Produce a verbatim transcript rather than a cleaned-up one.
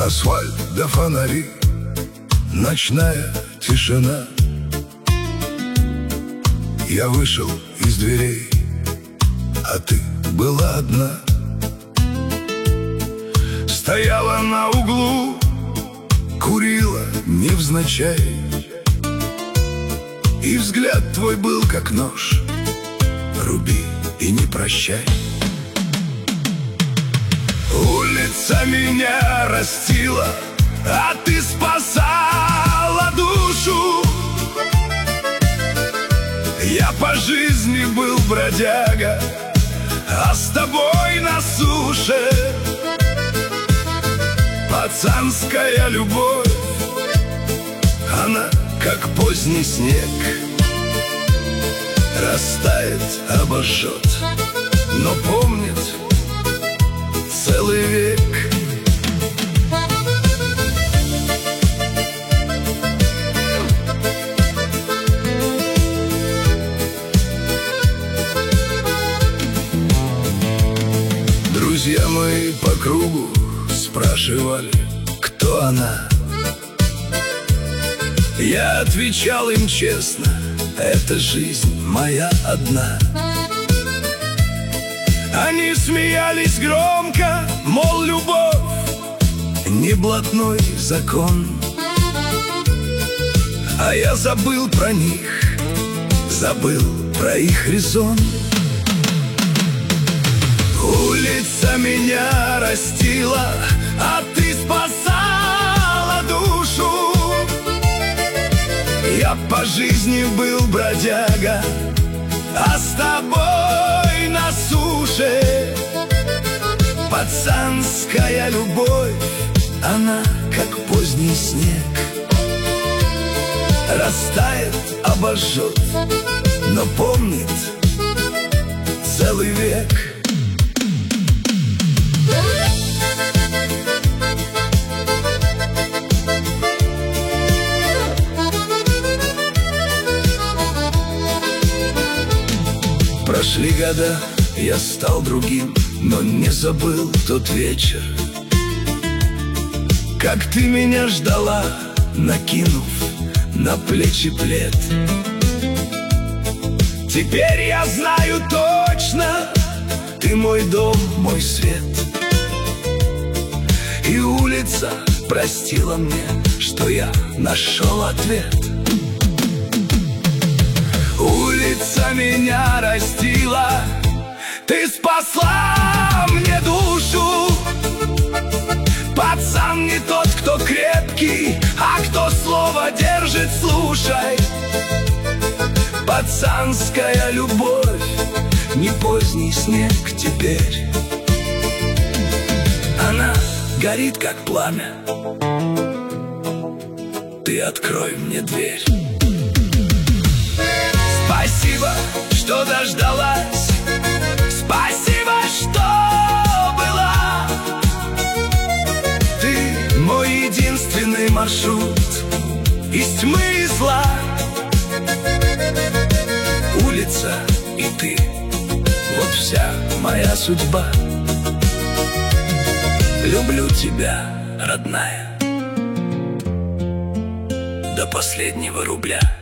Асфальт да фонари, ночная тишина. Я вышел из дверей, а ты была одна. Стояла на углу, курила невзначай, и взгляд твой был как нож: руби и не прощай. Улица меня растила, а ты спасала душу. Я по жизни был бродяга, а с тобой на суше. Пацанская любовь, она как поздний снег, растает, обожжет, но помнит целый век. Друзья мои по кругу спрашивали, кто она. Я отвечал им честно: это жизнь моя одна. Они смеялись громко, мол, любовь не блатной закон. А я забыл про них, забыл про их резон. Улица меня растила, а ты спасала душу. Я по жизни был бродяга, а с тобой на суше. Пацанская любовь, она как поздний снег, растает, обожжет, но помнит целый век. Прошли года, я стал другим, но не забыл тот вечер, как ты меня ждала, накинув на плечи плед. Теперь я знаю точно, ты мой дом, мой свет. И улица простила мне, что я нашел ответ. Улица меня растила, ты спасла мне душу. Пацан не тот, кто крепкий, а кто слово держит, слушай. Пацанская любовь, не поздний снег теперь. Она горит, как пламя, ты открой мне дверь. Спасибо, что дождалась, спасибо, что была. Ты мой единственный маршрут из тьмы и зла. Улица и ты, вот вся моя судьба. Люблю тебя, родная, до последнего рубля.